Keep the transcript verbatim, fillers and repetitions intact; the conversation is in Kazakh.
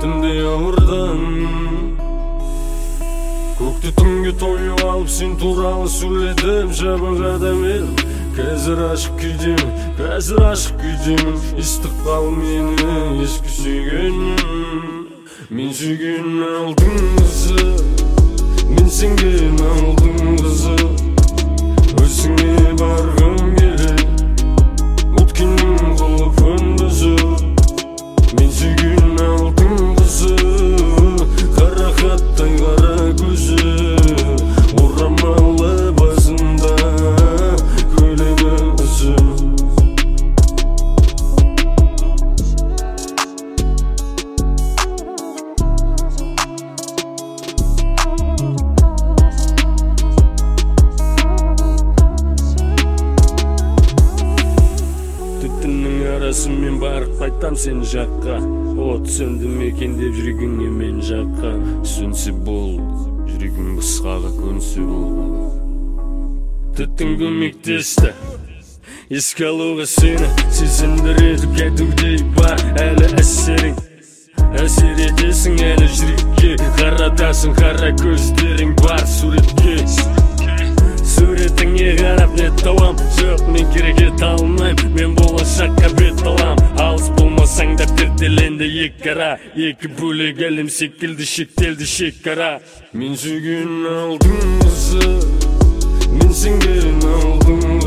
бетімде ауырдан. Көкті түнге тойып алып сен туралы сөйледім, жабығадам едім. Қазір ашық күйдемін, қазір ашық күйдемін. Ыстық қал мені ескі сүйгенім. Мен сүйген алдың қызы, мен сенген алдың қызы. Өзіңе барғым келеді, өткеннің құлпын бұзып. Мен сүйген алдың қызы, қара хаттай қара көзі, орамалы басында көйлегі ұзын. Түтіннің арасымен барып қайтам сен жаққа. От сөнді мекен деп жүрегіңе мен жаққа. Сөнсе бол, жүрегің қысқаға көнсе бол. Түтін көмектесті еске алуға сені, сезіндіреді кәдімгідей бар әлі әсерің. Әсер етесің әлі жүрекке, қаратасың қара көздерің бар суретке. Суретіңе қарап не табам, жоқ мен керек ете алмайм, мен болашаққа бет алам. Алыс болмасаң да перделенді екі ара, екі бөлек әлем секілді шектелді шекара. Мен сүйген алдың қызы, мен сенген алдың